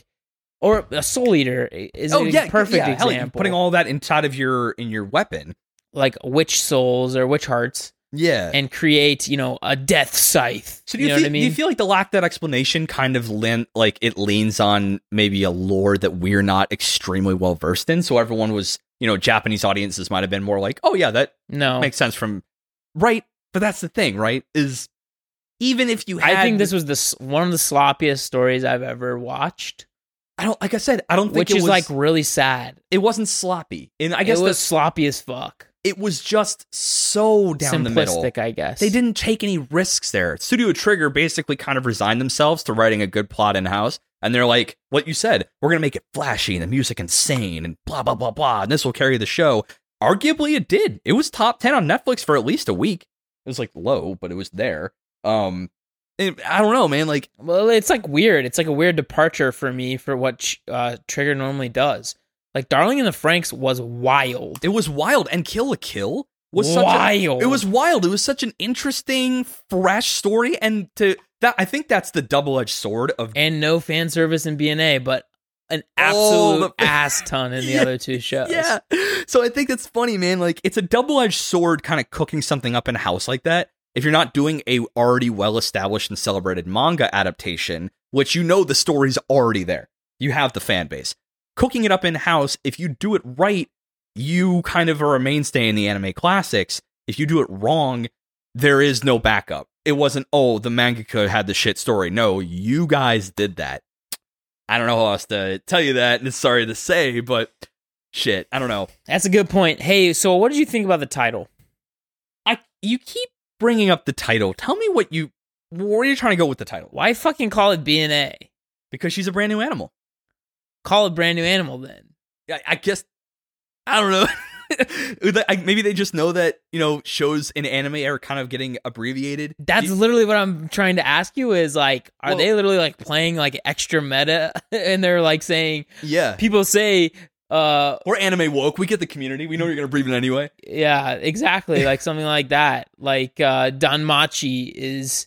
a soul eater is a perfect example. Hell, putting all that inside of your weapon. Like witch souls or witch hearts. Yeah. And create, a death scythe. So you know what I mean? Do you feel like the lack of that explanation kind of leans on maybe a lore that we're not extremely well versed in? So everyone was, Japanese audiences might have been more like, oh yeah, that makes sense from... Right? But that's the thing, right? Is even if you had... I think this was one of the sloppiest stories I've ever watched. I don't think Which is like really sad. It wasn't sloppy. And I guess it was sloppy as fuck. It was just so down the middle. Simplistic, I guess. They didn't take any risks there. Studio Trigger basically kind of resigned themselves to writing a good plot in-house. And they're like, what you said, we're going to make it flashy and the music insane and blah, blah, blah, blah. And this will carry the show. Arguably, it did. It was top 10 on Netflix for at least a week. It was like low, but it was there. I don't know, man. Well, it's like weird. It's like a weird departure for me for what Trigger normally does. Like, Darling in the Franxx was wild. It was wild. And Kill la Kill was wild. It was wild. It was such an interesting, fresh story. And I think that's the double-edged sword of... And no fan service in BNA, but an absolute ass ton in the other two shows. Yeah. So I think that's funny, man. Like, it's a double-edged sword kind of cooking something up in-house like that. If you're not doing a already well-established and celebrated manga adaptation, which the story's already there. You have the fan base. Cooking it up in-house, if you do it right, you kind of are a mainstay in the anime classics. If you do it wrong, there is no backup. It wasn't, the mangaka had the shit story. No, you guys did that. I don't know how else to tell you that, and it's sorry to say, but shit, I don't know. That's a good point. Hey, so what did you think about the title? You keep bringing up the title. Tell me where are you trying to go with the title? Why fucking call it BNA? Because she's a brand new animal. Call it Brand New Animal then. I guess, I don't know. Maybe they just know that, shows in anime are kind of getting abbreviated. That's literally what I'm trying to ask you is are they literally like playing like extra meta and they're like saying, yeah, people say We're anime woke. We get the community. We know you're gonna breathe it anyway. Yeah, exactly. Like something like that. Like Danmachi is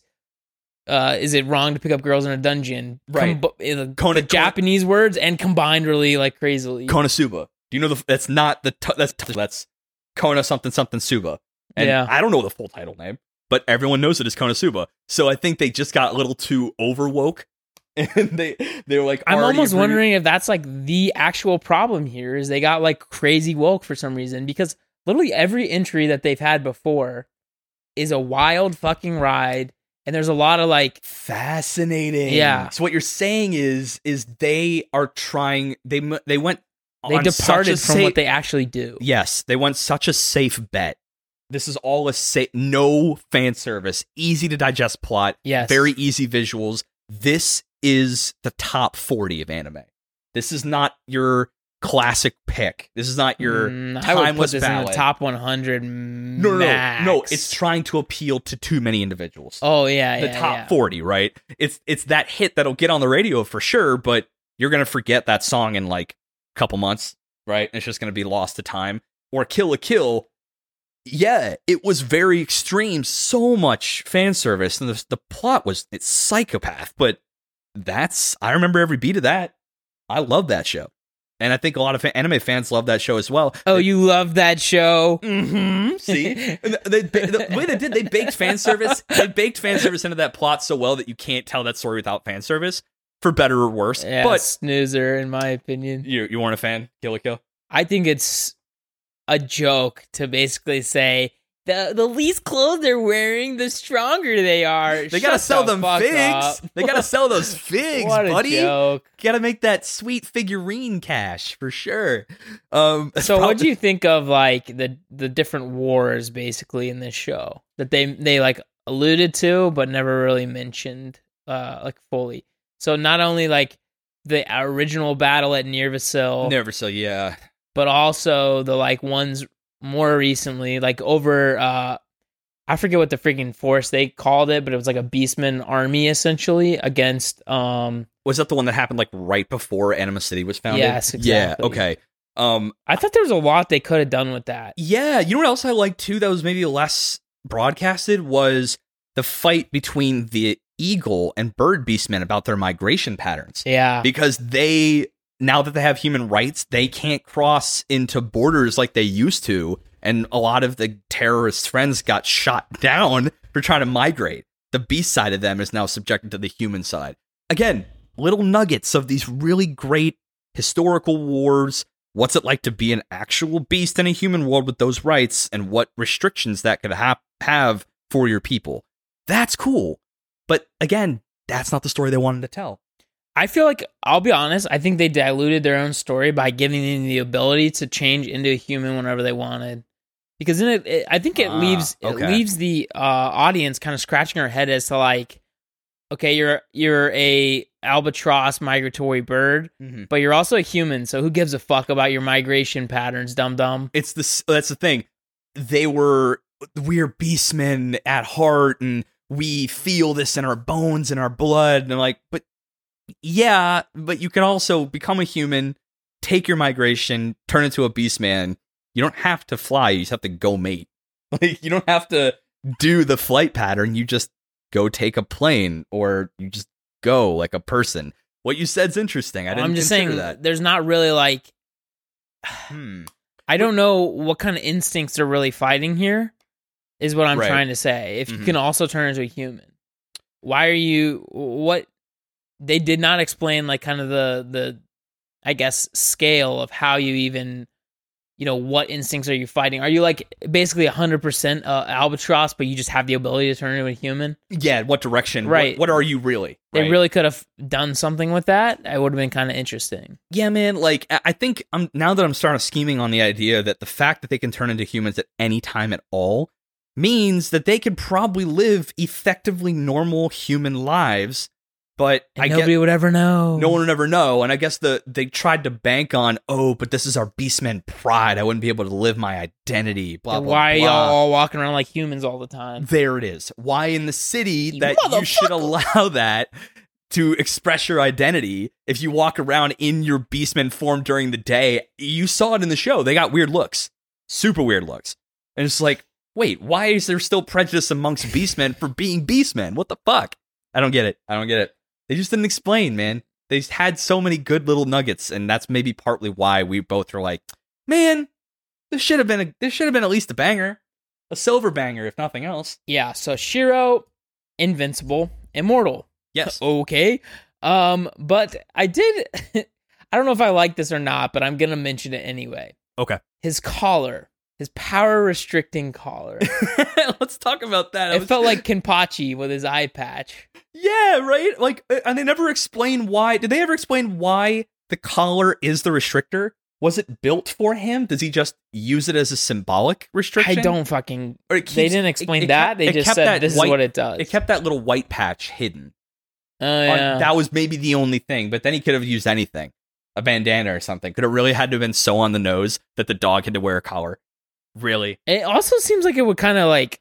it wrong to pick up girls in a dungeon? Right. Japanese words and combined really like crazily. Konosuba. Do you know that's not the that's Kona something something Suba. And I don't know the full title name, but everyone knows it as Konosuba. So I think they just got a little too over woke. And they were like, I'm almost wondering if that's like the actual problem here is they got like crazy woke for some reason, because literally every entry that they've had before is a wild fucking ride, and there's a lot of like fascinating. Yeah. So what you're saying is they are trying. They departed from what they actually do. Yes, they went such a safe bet. This is all no fan service, easy to digest plot. Yes, very easy visuals. This is the top 40 of anime. This is not your classic pick. This is not your timeless I would put this ballad. In the top 100 No. It's trying to appeal to too many individuals. Oh, yeah, the top 40, right? It's that hit that'll get on the radio for sure, but you're going to forget that song in like a couple months, right? And it's just going to be lost to time. Or Kill la Kill. Yeah, it was very extreme, so much fan service, and the plot it's psychopath, but I remember every beat of that. I love that show. And I think a lot of anime fans love that show as well. Oh, you love that show? Mm-hmm. See? The way they did, they baked fan service. They baked fan service into that plot so well that you can't tell that story without fan service, for better or worse. Yeah, but snoozer, in my opinion. You weren't a fan, Kill la Kill? I think it's a joke to basically say the least clothes they're wearing, the stronger they are. They gotta sell them figs. They gotta sell those figs, what buddy. A joke. Gotta make that sweet figurine cash for sure. So what do you think of like the different wars basically in this show that they like alluded to but never really mentioned like fully? So not only like the original battle at Nervasil, yeah, but also the like ones more recently, like over I forget what the freaking force they called it, but it was like a Beastman army essentially against was that the one that happened like right before Anima City was founded? Yes, exactly. Yeah, okay. I thought there was a lot they could have done with that. Yeah, you know what else I liked too that was maybe less broadcasted was the fight between the Eagle and Bird Beastmen about their migration patterns. Yeah. Because now that they have human rights, they can't cross into borders like they used to. And a lot of the terrorist friends got shot down for trying to migrate. The beast side of them is now subjected to the human side. Again, little nuggets of these really great historical wars. What's it like to be an actual beast in a human world with those rights, and what restrictions that could have for your people. That's cool. But again, that's not the story they wanted to tell. I feel like, I'll be honest, I think they diluted their own story by giving them the ability to change into a human whenever they wanted. Because then I think it leaves the audience kind of scratching their head as to like, okay, you're a albatross migratory bird, but you're also a human, so who gives a fuck about your migration patterns, dum-dum? That's the thing. We're beastmen at heart, and we feel this in our bones and our blood, and I'm like, but you can also become a human, take your migration, turn into a beastman. You don't have to fly, you just have to go mate. Like, you don't have to do the flight pattern, you just go take a plane, or you just go like a person. What you said's interesting. I'm just saying that. There's not really like I don't know what kind of instincts they're really fighting here, is what I'm trying to say. If you can also turn into a human, why are you what they did not explain like kind of the I guess scale of how you even, you know, what instincts are you fighting? Are you like basically 100% albatross, but you just have the ability to turn into a human? Yeah, what direction? Right. What are you really? They really could have done something with that. It would have been kind of interesting. Yeah, man. Like, I think now that I'm starting scheming on the idea that the fact that they can turn into humans at any time at all means that they could probably live effectively normal human lives. But nobody would ever know. No one would ever know. And I guess they tried to bank on, but this is our Beastmen pride. I wouldn't be able to live my identity. Blah, blah, why blah. Why y'all all walking around like humans all the time? There it is. Why in the city you should allow that to express your identity. If you walk around in your Beastmen form during the day, you saw it in the show. They got weird looks, super weird looks. And it's like, wait, why is there still prejudice amongst Beastmen for being Beastmen? What the fuck? I don't get it. They just didn't explain, man. They just had so many good little nuggets, and that's maybe partly why we both were like, man, this should have been at least a banger. A silver banger, if nothing else. Yeah, so Shiro, invincible, immortal. Yes. Okay. But I did I don't know if I like this or not, but I'm gonna mention it anyway. Okay. His collar. His power restricting collar. Let's talk about that. It felt like Kenpachi with his eye patch. Yeah, right? Like, and they never explain why. Did they ever explain why the collar is the restrictor? Was it built for him? Does he just use it as a symbolic restriction? I don't fucking... they didn't explain that. They just said this is what it does. It kept that little white patch hidden. Yeah. That was maybe the only thing, but then he could have used anything. A bandana or something. Could it really had to have been so on the nose that the dog had to wear a collar? Really? It also seems like it would kind of like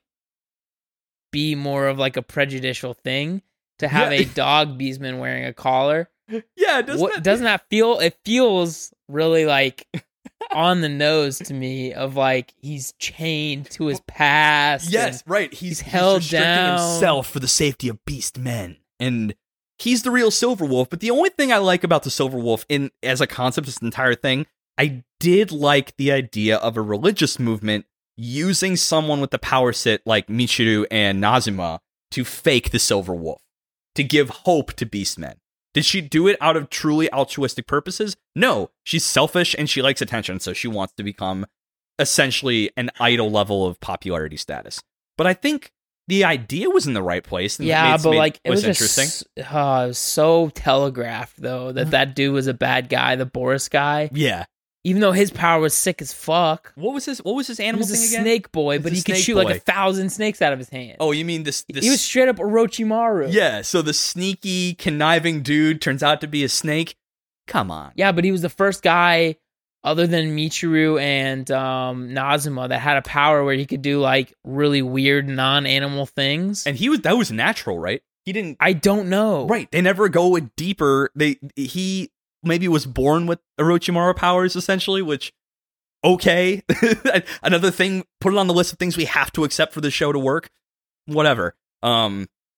be more of like a prejudicial thing to have a dog Beastman wearing a collar. Yeah, doesn't that feel? It feels really like on the nose to me of like he's chained to his past. Yes, right. He's held restricting down himself for the safety of Beastmen, and he's the real Silver Wolf. But the only thing I like about the Silver Wolf as a concept, this entire thing, I did like the idea of a religious movement using someone with the power set like Michiru and Nazuma to fake the Silver Wolf, to give hope to Beastmen. Did she do it out of truly altruistic purposes? No, she's selfish and she likes attention, so she wants to become essentially an idol level of popularity status. But I think the idea was in the right place. And it was interesting. So telegraphed though that dude was a bad guy, the Boris guy. Yeah. Even though his power was sick as fuck. What was his animal thing again? He was a snake boy, but he could shoot like 1,000 snakes out of his hand. Oh, you mean this? He was straight up Orochimaru. Yeah, so the sneaky, conniving dude turns out to be a snake? Come on. Yeah, but he was the first guy other than Michiru and Nazuma that had a power where he could do like really weird non-animal things. And that was natural, right? He didn't... I don't know. Right, they never go deeper. He maybe was born with Orochimaru powers, essentially, which, okay. Another thing, put it on the list of things we have to accept for the show to work. Whatever. But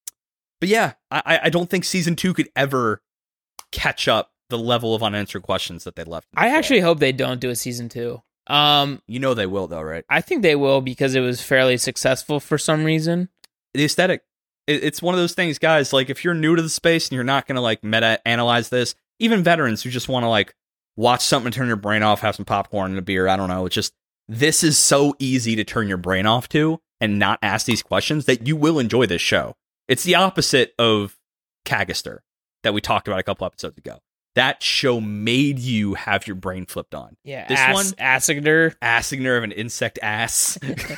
yeah, I don't think season 2 could ever catch up the level of unanswered questions that they left. I actually hope they don't do a season 2. You know they will, though, right? I think they will because it was fairly successful for some reason. The aesthetic. It's one of those things, guys, like, if you're new to the space and you're not going to, like, meta-analyze this, even veterans who just want to, like, watch something and turn your brain off, have some popcorn and a beer, I don't know. It's just, this is so easy to turn your brain off to and not ask these questions that you will enjoy this show. It's the opposite of Kagaster that we talked about a couple episodes ago. That show made you have your brain flipped on. Yeah, this Assignor of an insect ass.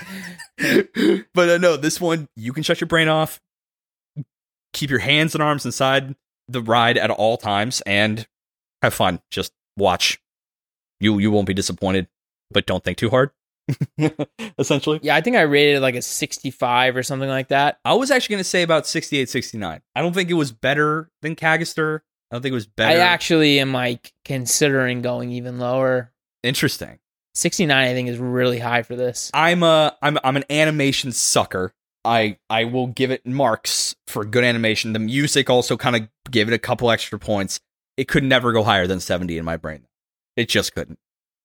But no, this one, you can shut your brain off, keep your hands and arms inside the ride at all times, and have fun. Just watch. You won't be disappointed, but don't think too hard. Essentially. Yeah, I think I rated it like a 65 or something like that. I was actually going to say about 68, 69. I don't think it was better than Kagaster. I don't think it was better. I actually am like considering going even lower. Interesting. 69 I think is really high for this. I'm an animation sucker. I will give it marks for good animation. The music also kind of gave it a couple extra points. It could never go higher than 70 in my brain. It just couldn't.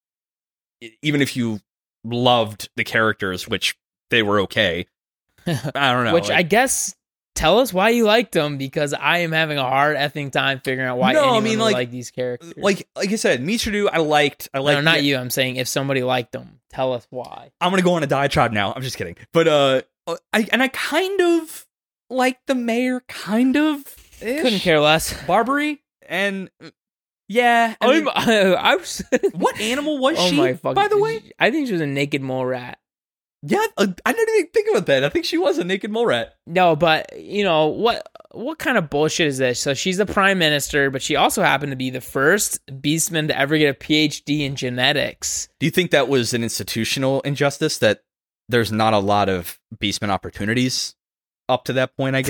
Even if you loved the characters, which they were okay. I don't know. Which I guess tell us why you liked them, because I am having a hard effing time figuring out why anyone would like these characters. Like I said, Michiru, I liked. No, not you. I'm saying if somebody liked them, tell us why. I'm gonna go on a diatribe now. I'm just kidding. But I kind of like the mayor, kind of. Couldn't care less. Barbary and. Yeah, I was. What animal was she? By the way, I think she was a naked mole rat. Yeah, I didn't even think about that. I think she was a naked mole rat. No, but you know what kind of bullshit is this? So she's the prime minister, but she also happened to be the first Beastman to ever get a PhD in genetics. Do you think that was an institutional injustice, that there's not a lot of Beastman opportunities up to that point, I guess?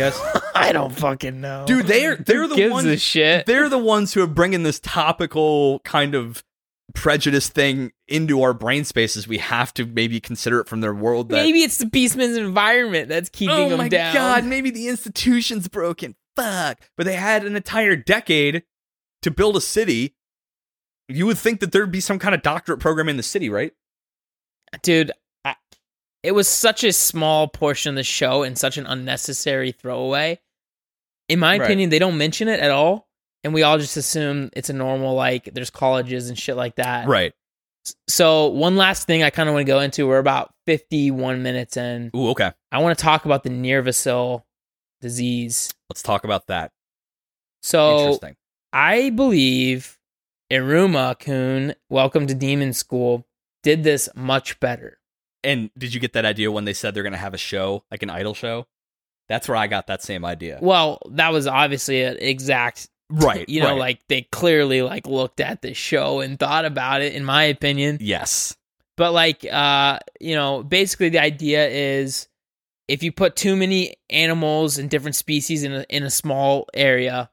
I don't fucking know. Dude, they're the ones. A shit? They're the ones who are bringing this topical kind of prejudice thing into our brain spaces. We have to maybe consider it from their world. Maybe it's the Beastman's environment that's keeping them down. Oh my god, maybe the institution's broken. Fuck. But they had an entire decade to build a city. You would think that there'd be some kind of doctorate program in the city, right? Dude, it was such a small portion of the show and such an unnecessary throwaway. In my opinion, they don't mention it at all. And we all just assume it's a normal, like, there's colleges and shit like that. Right. So one last thing I kind of want to go into. We're about 51 minutes in. Ooh, okay. I want to talk about the Nirvasil disease. Let's talk about that. So interesting. I believe Iruma-kun, Welcome to Demon School, did this much better. And did you get that idea when they said they're going to have a show, like an idol show? That's where I got that same idea. Well, that was obviously an exact... Right. Like they clearly like looked at the show and thought about it, in my opinion. Yes. But like, basically the idea is if you put too many animals and different species in a small area,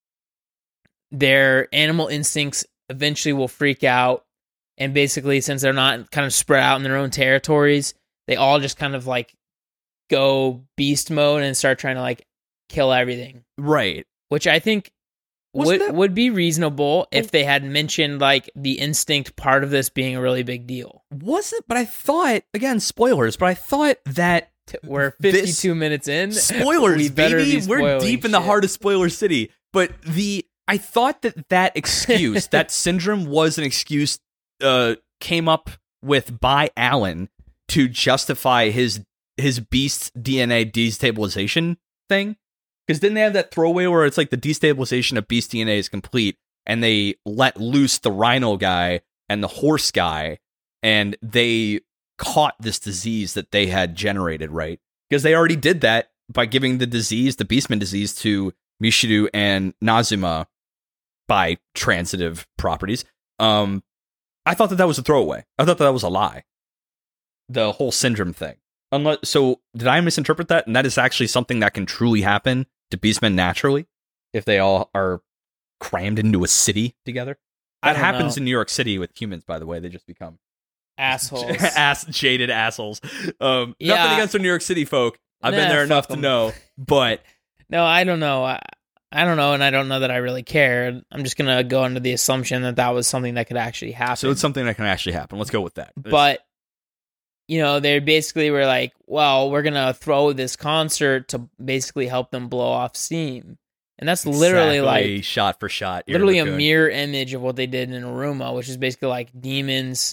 their animal instincts eventually will freak out. And basically, since they're not kind of spread out in their own territories, they all just kind of like go beast mode and start trying to like kill everything. Right. Which I think would be reasonable if they had mentioned like the instinct part of this being a really big deal. Wasn't, but I thought, again, spoilers, but I thought that we're 52 minutes in. Spoilers, baby. We're deep in the heart of Spoiler City. But I thought that excuse, that syndrome was an excuse came up with by Alan to justify his beast's DNA destabilization thing. Because didn't they have that throwaway where it's like the destabilization of beast DNA is complete, and they let loose the rhino guy and the horse guy, and they caught this disease that they had generated, right? Because they already did that by giving the disease, the Beastman disease, to Michiru and Nazuma by transitive properties. I thought that was a throwaway. I thought that was a lie. The whole syndrome thing. So did I misinterpret that? And that is actually something that can truly happen to Beastmen naturally if they all are crammed into a city together. That happens in New York City with humans, by the way. They just become assholes. Jaded assholes. Nothing against the New York City folk. I've been there enough to know. But no, I don't know. I don't know, and I don't know that I really care. I'm just going to go under the assumption that was something that could actually happen. So it's something that can actually happen. Let's go with that. But they basically were like, well, we're going to throw this concert to basically help them blow off steam. And that's literally like shot for shot. Literally a mirror image of what they did in Iruma, which is basically like demons.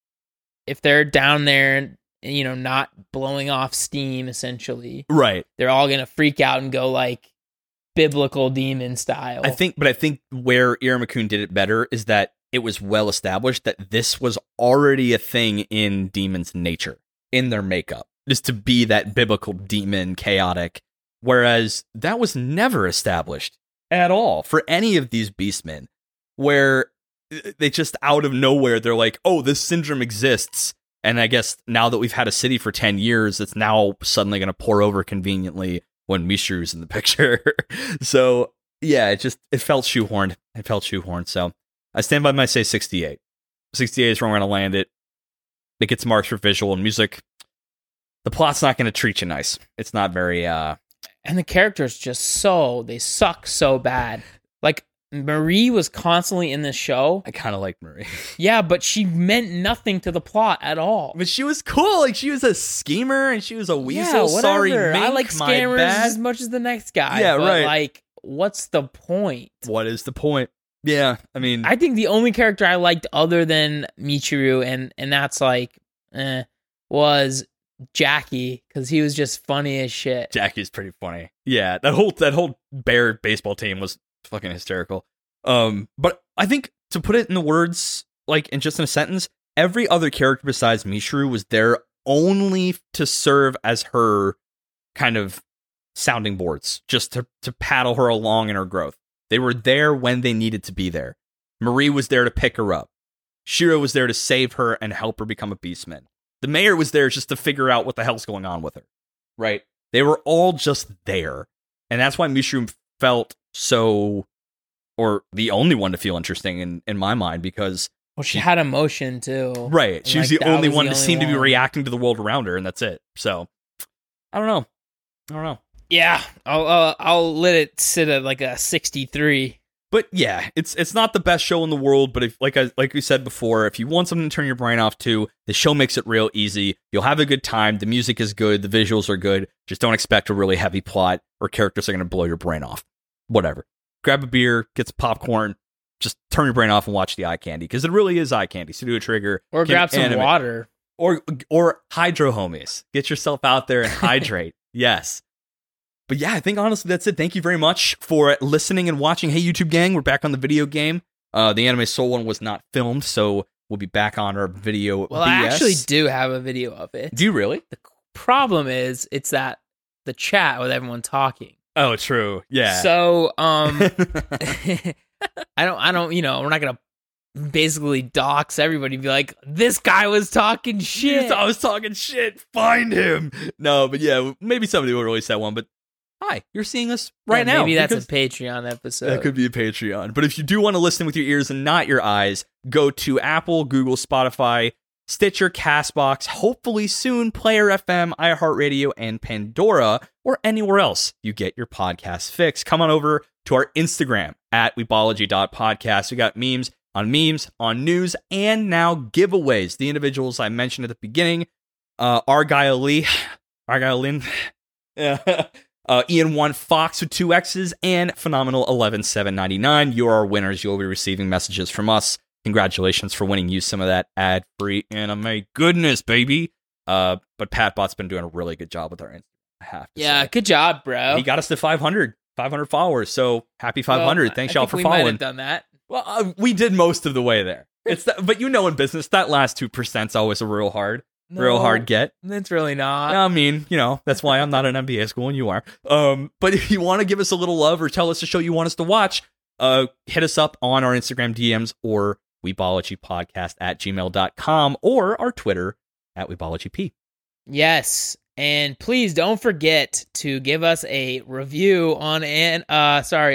If they're down there, not blowing off steam, essentially. Right. They're all going to freak out and go like biblical demon style. I think where Iruma-kun did it better is that it was well established that this was already a thing in demons' nature, in their makeup, just to be that biblical demon, chaotic, whereas that was never established at all for any of these beastmen, where they just out of nowhere, they're like, oh, this syndrome exists, and I guess now that we've had a city for 10 years, it's now suddenly going to pour over conveniently when Michiru's in the picture. So, yeah, it felt shoehorned. So I stand by my say 68. 68 is where I'm going to land it. It gets marks for visual and music. The plot's not going to treat you nice. It's not very... And the characters they suck so bad. Like, Marie was constantly in this show. I kind of like Marie. Yeah, but she meant nothing to the plot at all. But she was cool. Like, she was a schemer and she was a weasel. Yeah, sorry, mink, I like scammers as much as the next guy. Yeah, but right. Like, what's the point? What is the point? Yeah, I mean... I think the only character I liked other than Michiru, and that's like, was Jackie, because he was just funny as shit. Jackie's pretty funny. Yeah, that whole bear baseball team was fucking hysterical. But I think, to put it in the words, like, in just in a sentence, every other character besides Michiru was there only to serve as her kind of sounding boards, just to paddle her along in her growth. They were there when they needed to be there. Marie was there to pick her up. Shiro was there to save her and help her become a beastman. The mayor was there just to figure out what the hell's going on with her. Right? They were all just there. And that's why Mishru felt so, or the only one to feel interesting in my mind, because she had emotion too. Right. She was the only one to seem to be reacting to the world around her, and that's it. So I don't know. Yeah, I'll let it sit at like a 63. But yeah, it's not the best show in the world, but if like we said before, if you want something to turn your brain off to, the show makes it real easy. You'll have a good time. The music is good. The visuals are good. Just don't expect a really heavy plot or characters are going to blow your brain off. Whatever. Grab a beer, get some popcorn, just turn your brain off and watch the eye candy, because it really is eye candy. Studio Trigger. Or grab some water. Or hydro, homies. Get yourself out there and hydrate. Yes. But yeah, I think honestly that's it. Thank you very much for listening and watching. Hey, YouTube gang, we're back on the video game. The Anime Soul one was not filmed, so we'll be back on our video. Well, BS. I actually do have a video of it. Do you really? The problem is, it's that the chat with everyone talking. Oh, true. Yeah. So, I don't. You know, we're not gonna basically dox everybody. Be like, this guy was talking shit. I was talking shit. Find him. No, but yeah, maybe somebody will release that one, but. Hi, you're seeing us right now. Maybe that's a Patreon episode. That could be a Patreon. But if you do want to listen with your ears and not your eyes, go to Apple, Google, Spotify, Stitcher, CastBox, hopefully soon Player FM, iHeartRadio, and Pandora, or anywhere else you get your podcast fix. Come on over to our Instagram at Weebology.podcast. We got memes, on news, and now giveaways. The individuals I mentioned at the beginning, Argyle Lynn, Ian 1 Fox with 2 X's, and Phenomenal 11799. You are our winners. You'll be receiving messages from us. Congratulations for winning you some of that ad-free anime goodness, baby. But Patbot's been doing a really good job with our Instagram, I have to say. Good job, bro. He got us to 500 followers, so happy 500. Well, Thanks y'all for following. We might have done that. Well, we did most of the way there. But you know, in business, that last 2% is always a real hard get. It's really not. I mean, you know, that's why I'm not an MBA school and you are. But if you want to give us a little love or tell us a show you want us to watch, hit us up on our Instagram DMs or weebologypodcast@gmail.com or our Twitter at weebologyp. Yes. And please don't forget to give us a review on Apple.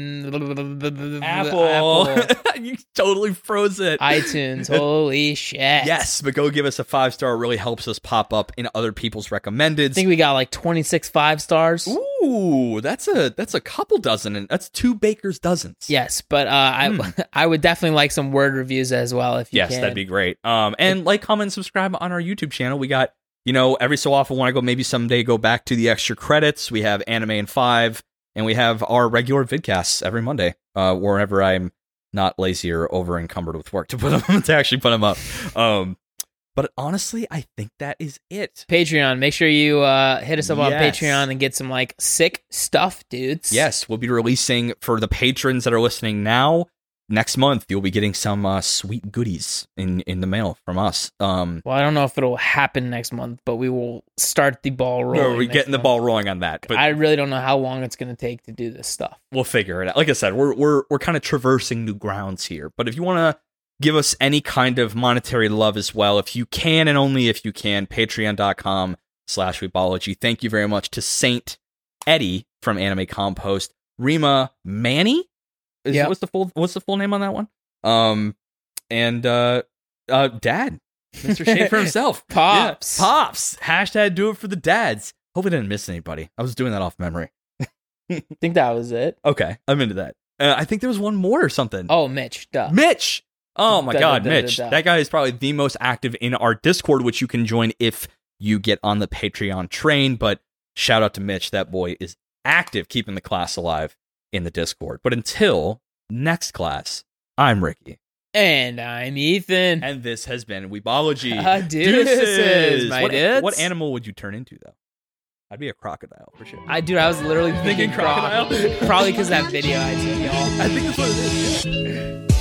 You totally froze it. iTunes. Holy shit. Yes, but go give us a 5-star. It really helps us pop up in other people's recommendeds. I think we got like 26 5-stars. Ooh, that's a couple dozen, and that's 2 baker's dozens. Yes, but I would definitely like some word reviews as well if you can. Yes, that'd be great. And like, comment, subscribe on our YouTube channel. We got, you know, every so often when I go, maybe someday go back to the extra credits. We have Anime in 5, and we have our regular vidcasts every Monday, wherever I'm not lazy or over encumbered with work to actually put them up. But honestly, I think that is it. Patreon. Make sure you hit us up on Patreon and get some like sick stuff, dudes. Yes, we'll be releasing for the patrons that are listening now. Next month, you'll be getting some sweet goodies in the mail from us. Well, I don't know if it'll happen next month, but we will start the ball rolling. No, we're getting the ball rolling on that. But I really don't know how long it's going to take to do this stuff. We'll figure it out. Like I said, we're kind of traversing new grounds here. But if you want to give us any kind of monetary love as well, if you can, and only if you can, patreon.com/Weebology. Thank you very much to Saint Eddie from Anime Compost, Rima Manny. Yeah. What's the full name on that one? And Dad, Mr. Schaefer himself. Pops. Yeah, Pops. Hashtag do it for the dads. Hope I didn't miss anybody. I was doing that off memory. I think that was it. Okay, I'm into that. I think there was one more or something. Oh, Mitch. Duh. Mitch. Oh my God, Mitch. That guy is probably the most active in our Discord, which you can join if you get on the Patreon train. But shout out to Mitch. That boy is active, keeping the class alive in the Discord. But until next class, I'm Ricky. And I'm Ethan. And this has been Weebology. Deuces, my dudes. What animal would you turn into, though? I'd be a crocodile, for sure. I was literally thinking crocodile. Probably because that video I sent y'all. I think that's what it is, yeah.